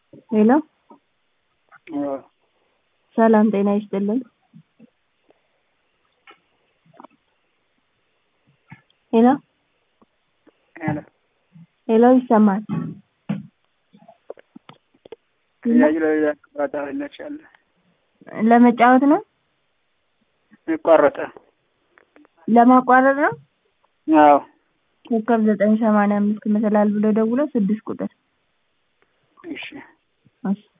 ሄሎ አዎ ሰላም ጤና ይስጥልኝ። ሄሎ ሄሎ ሄሎ ይሰማል? ለመጫወት ነው? ይቋረጣል። ለማቋረጥ ነው? አዎ ኮከብ 985 መሰላል ብሎ ደውሎ 6 ቁጥር። እሺ እሺ